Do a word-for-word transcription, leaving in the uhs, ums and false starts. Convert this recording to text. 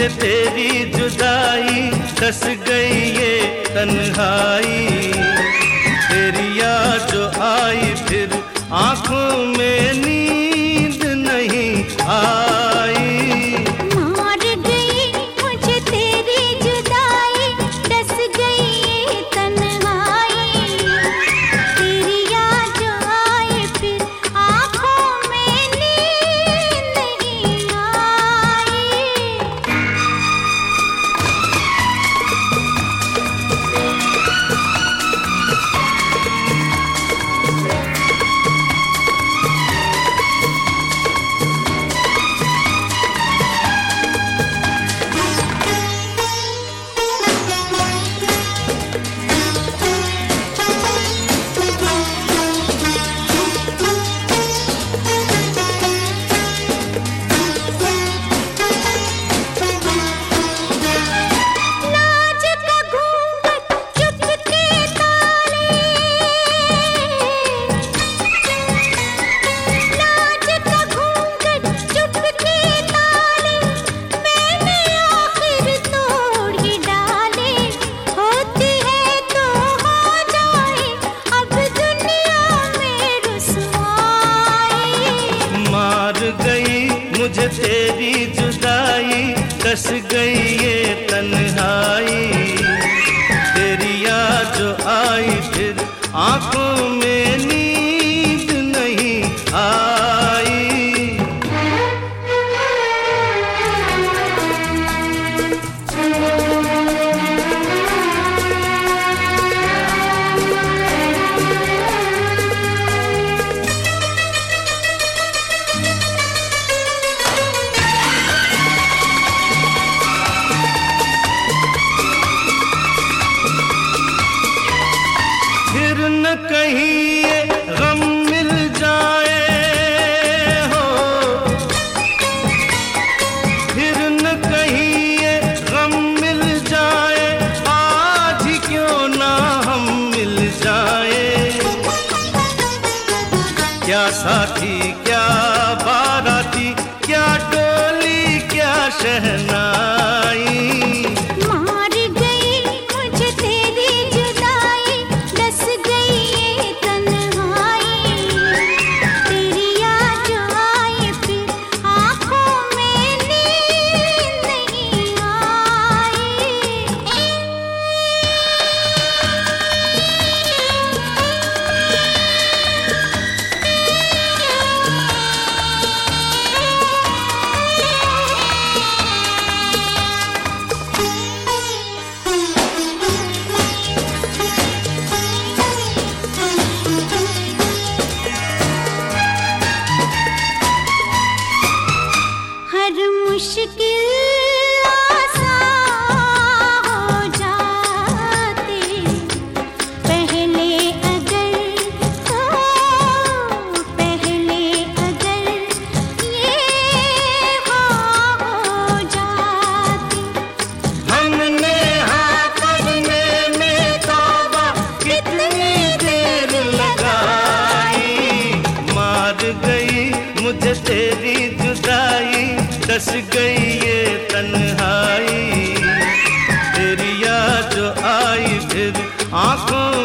मुझे तेरी जुदाई, दस गई ये तन्हाई। तेरी याद जो आई फिर आंखों में नींद नहीं आई। मार गई मुझे तेरी जुदाई, दस गई ये तन्हाई। तेरी याद जो आई फिर आंखों में नींद नहीं आई। मुझे तेरी जुदाई, दस गई ये तन्हाई। तेरी याद जो आई फिर आंखों में नींद नहीं आई। न कहीं ये गम मिल जाए हो, फिर न कहीं ये गम मिल जाए, आज ही क्यों ना हम मिल जाए। क्या साथी क्या बाराती, क्या डोली क्या शहनाई। मुश्किल आसान हो जाती पहले अगर, तो पहले अगर ये हो जाती। हमने हाँ करने में तौबा कितनी देर लगाई। मार गई मुझे तेरी जुदाई, दस गई ये तन्हाई। तेरी याद जो आई फिर आंखों